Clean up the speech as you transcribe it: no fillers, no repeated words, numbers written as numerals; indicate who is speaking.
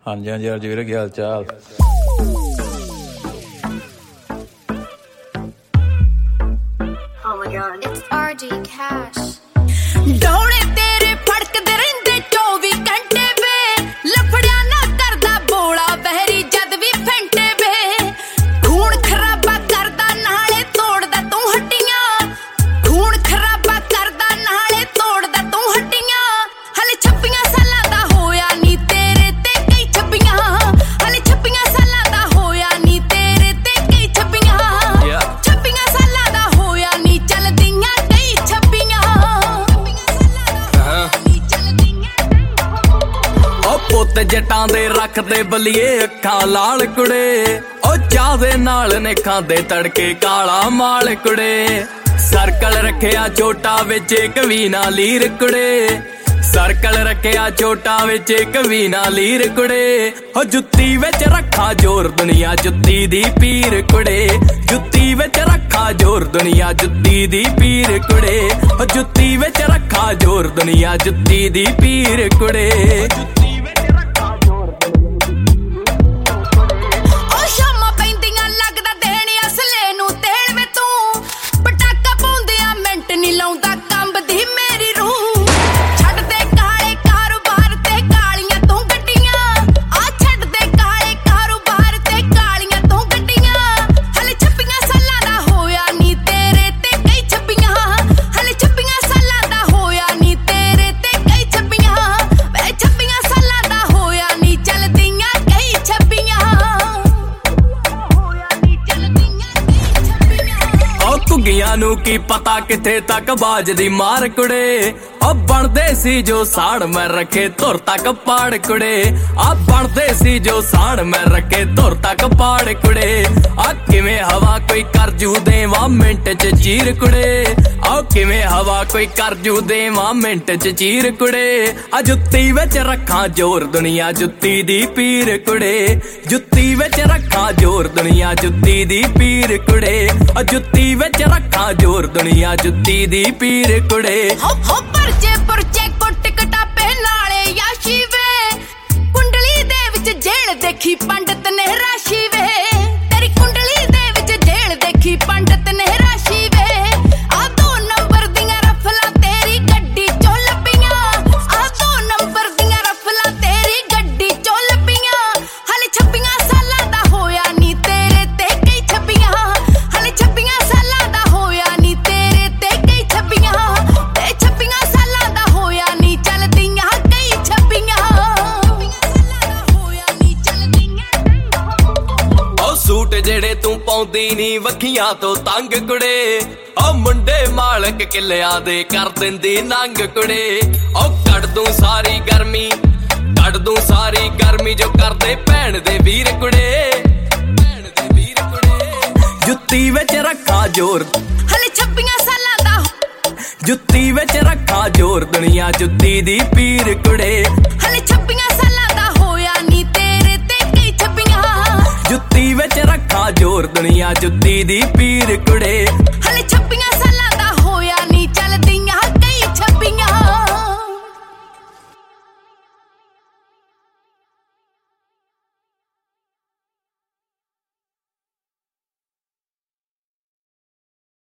Speaker 1: ਹਾਂਜੀ ਹਾਂਜੀ ਅਰਜ ਵੀਰੇ ਕੀ ਹਾਲ ਚਾਲ।
Speaker 2: Oh my god,
Speaker 3: It's RG Cash.
Speaker 4: ਡੌਲੇ ਤੇਰੇ ਫੜਕਦੇ ਰਹਿੰਦੇ 24 ਘੰਟੇ ਵੇ, ਲਫੜਿਆ ਨਾ ਕਰਦਾ ਬੋਲਾ ਬਹਿਰੀ ਜਦ ਵੀ ਫੈਂਟੇ ਵੇ। ਖੂਨ ਖਰਾਬਾ ਕਰਦਾ ਨਾਲੇ ਤੋੜਦਾ ਤੂੰ ਹੱਡੀਆਂ, ਖੂਨ ਖਰਾਬਾ ਕਰਦਾ ਨਾਲੇ ਤੋੜਦਾ ਤੂੰ ਹੱਡੀਆਂ। ਹਲੇ 26 ਸਾਲਾਂ ਦਾ ਹੋਇਆ ਨੀ ਤੇਰੇ ਤੇ ਕਈ ਛੱਬੀਆਂ, ਹਲੇ 26 ਸਾਲਾਂ ਦਾ ਹੋਇਆ ਨੀ ਤੇਰੇ ਤੇ ਕਈ ਛੱਬੀਆਂ। 26 ਸਾਲਾਂ ਦਾ ਹੋਇਆ ਨੀ ਚੱਲਦੀਆਂ ਕਈ ਛੱਬੀਆਂ।
Speaker 5: ਪੁੱਤ ਜੱਟਾਂ ਦੇ ਰੱਖਦੇ ਬਲੀਏ ਅੱਖਾਂ ਲਾਲ ਕੁੜੇ, ਉਹ ਚਾਹ ਦੇ ਨਾਲ ਨੇ ਖਾਂਦੇ ਤੜਕੇ ਕਾਲਾ ਮਾਲ ਕੁੜੇ। ਸਰਕਲ ਰੱਖਿਆ ਛੋਟਾ ਵਿੱਚ ਇੱਕ ਵੀ ਨਾ ਲੀਰ ਕੁੜੇ, ਸਰਕਲ ਰੱਖਿਆ ਛੋਟਾ ਵਿੱਚ ਇੱਕ ਵੀ ਨਾ ਲੀਰ ਕੁੜੇ। ਉਹ ਜੁੱਤੀ ਵਿੱਚ ਰੱਖਾ ਜ਼ੋਰ ਦੁਨੀਆ ਜੁੱਤੀ ਦੀ ਪੀਰ ਕੁੜੇ, ਜੁੱਤੀ ਵਿੱਚ ਰੱਖਾ ਜ਼ੋਰ ਦੁਨੀਆ ਜੁੱਤੀ ਦੀ ਪੀਰ ਕੁੜੇ। ਉਹ ਜੁੱਤੀ ਵਿੱਚ ਰੱਖਾ ਜ਼ੋਰ ਦੁਨੀਆ ਜੁੱਤੀ ਦੀ ਪੀਰ ਕੁੜੇ।
Speaker 4: ਲਾਉਂਦਾ ਕੰਬਦੀ ਮੇਰੀ ਰੂਹ, ਛੱਡ ਦੇ ਕਾਲੇ ਕਾਰੋਬਾਰ ਤੇ ਕਾਲੀਆਂ ਤੂੰ ਗੱਡੀਆਂ, ਆ ਛੱਡ ਦੇ ਕਾਲੇ ਕਾਰੋਬਾਰ ਤੇ ਕਾਲੀਆਂ ਤੂੰ ਗੱਡੀਆਂ। ਹਲੇ 26 ਸਾਲਾਂ ਦਾ ਹੋਇਆ ਨੀ ਤੇਰੇ ਤੇ ਕਈ ਛੱਬੀਆਂ, ਹਲੇ 26 ਸਾਲਾਂ ਦਾ ਹੋਇਆ ਨੀ ਤੇਰੇ ਤੇ ਕਈ ਛੱਬੀਆਂ। ਵੇ 26 ਸਾਲਾਂ ਦਾ ਹੋਇਆ ਨੀ ਚੱਲਦੀਆਂ ਕਈ ਛੱਬੀਆਂ, ਹੋਇਆ ਨੀ ਚੱਲਦੀਆਂ ਕਈ ਛੱਬੀਆਂ।
Speaker 5: ਉਹ ਘੁੱਗੀਆਂ ਨੂੰ ਕੀ ਪਤਾ ਕਿੱਥੇ ਤੱਕ ਬਾਜ ਦੀ ਮਾਰ ਕੁੜੇ, ਉਹ ਬਣਦੇ ਸੀ ਜੋ ਸਾੜ ਮੈਂ ਰੱਖੇ ਧੁਰ ਤੱਕ ਪਾੜ ਕੁੜੇ। ਆ ਬਣਦੇ ਸੀ ਜੋ ਸਾੜ ਮੈਂ ਰੱਖੇ ਧੁਰ ਤੱਕ ਪਾੜ ਕੁੜੇ। ਆ ਕਿਵੇਂ ਹਵਾ ਕੋਈ ਕਰ ਜੂ ਦੇਵਾਂ ਮਿੰਟ ਚ ਚੀਰ ਕੁੜੇ, ਆ ਕਿਵੇਂ ਹਵਾ ਕੋਈ ਕਰ ਜੂ ਦੇਵਾਂ ਮਿੰਟ ਚ ਚੀਰ ਕੁੜੇ। ਆ ਜੁੱਤੀ ਵਿੱਚ ਰੱਖਾਂ ਜ਼ੋਰ ਦੁਨੀਆ ਜੁੱਤੀ ਦੀ ਪੀਰ ਕੁੜੇ, ਜੁੱਤੀ ਵਿੱਚ ਰੱਖਾਂ ਜ਼ੋਰ ਦੁਨੀਆ ਜੁੱਤੀ ਦੀ ਪੀਰ ਕੁੜੇ। ਆ ਜੁੱਤੀ ਵਿੱਚ ਰੱਖਾਂ ਜ਼ੋਰ ਦੁਨੀਆ ਜੁੱਤੀ ਦੀ ਪੀਰ ਕੁੜੇ।
Speaker 4: ਹੋ ਪਰਚੇ ਪਰਚੇ ਕੁੱਟ ਕਟਾਪੇ ਨਾਲੇ ਯਾਸ਼ੀ ਵੇ, ਕੁੰਡਲੀ ਦੇ ਵਿੱਚ ਜੇਲ ਦੇਖੀ ਪੰਡਤ ਨੇ ਰਾਸ਼ੀ ਵੇ, ਤੇਰੀ ਕੁੰਡਲੀ ਦੇ ਵਿੱਚ ਜੇਲ ਦੇਖੀ ਪੰਡਤ ਨੇ ਰਾਸ਼ੀ ਵੇ। ਆ 2 ਨੰਬਰ ਦੀਆਂ ਰਫਲਾਂ ਤੇਰੀ ਗੱਡੀ ਚੋਂ ਲੱਭੀਆਂ, ਆ 2 ਨੰਬਰ ਦੀਆਂ ਰਫਲਾਂ ਤੇਰੀ ਗੱਡੀ ਚੋਂ ਲੱਭੀਆਂ। ਹਲੇ 26 ਸਾਲਾਂ ਦਾ ਹੋਇਆ ਨੀ ਤੇਰੇ ਤੇ ਕਈ ਛੱਬੀਆਂ, ਹਲੇ 26 ਸਾਲਾਂ ਦਾ ਹੋਇਆ ਨੀ ਤੇਰੇ ਤੇ ਕਈ ਛੱਬੀਆਂ। ਤੇ 26 ਸਾਲਾਂ ਦਾ ਹੋਇਆ ਨੀ ਚੱਲਦੀਆਂ ਕਈ ਛੱਬੀਆਂ, ਹੋਇਆ ਨੀ ਚੱਲਦੀਆਂ।
Speaker 5: ਉਹ ਸੂਟ ਜਿਹੜੇ ਤੂੰ ਪਾਉਂਦੀ ਨੀ ਵੱਖੀਆਂ ਤੋਂ ਤੰਗ ਕੁੜੇ, ਉਹ ਮੁੰਡੇ ਮਾਲਕ ਕਿੱਲਿਆਂ ਦੇ ਕਰ ਦਿੰਦੀ ਨੰਗ ਕੁੜੇ। ਉਹ ਕੱਢ ਦੂੰ ਸਾਰੀ ਗਰਮੀ, ਕੱਢ ਦੂੰ ਸਾਰੀ ਗਰਮੀ ਜੋ ਕਰਦੇ ਭੈਣ ਦੇ ਵੀਰ ਕੁੜੇ, ਭੈਣ ਦੇ ਵੀਰ ਕੁੜੇ। ਜੁੱਤੀ ਵਿੱਚ ਰੱਖਾਂ ਜ਼ੋਰ
Speaker 4: ਹਲੇ 26 ਸਾਲਾਂ ਦਾ,
Speaker 5: ਜੁੱਤੀ ਵਿੱਚ ਰੱਖਾਂ ਜ਼ੋਰ ਦੁਨੀਆ ਜੁੱਤੀ ਦੀ ਪੀਰ ਕੁੜੇ।
Speaker 4: ਹਲੇ 26 ਸਾਲਾਂ ਦਾ ਹੋਇਆ ਨੀ ਤੇਰੇ ਤੇ ਕਈ ਛੱਬੀਆਂ,
Speaker 5: ਜੁੱਤੀ ਵਿੱਚ ਰੱਖਾਂ ਜ਼ੋਰ ਦੁਨੀਆ ਜੁੱਤੀ ਦੀ ਪੀਰ ਕੁੜੇ।
Speaker 4: ਹਲੇ 26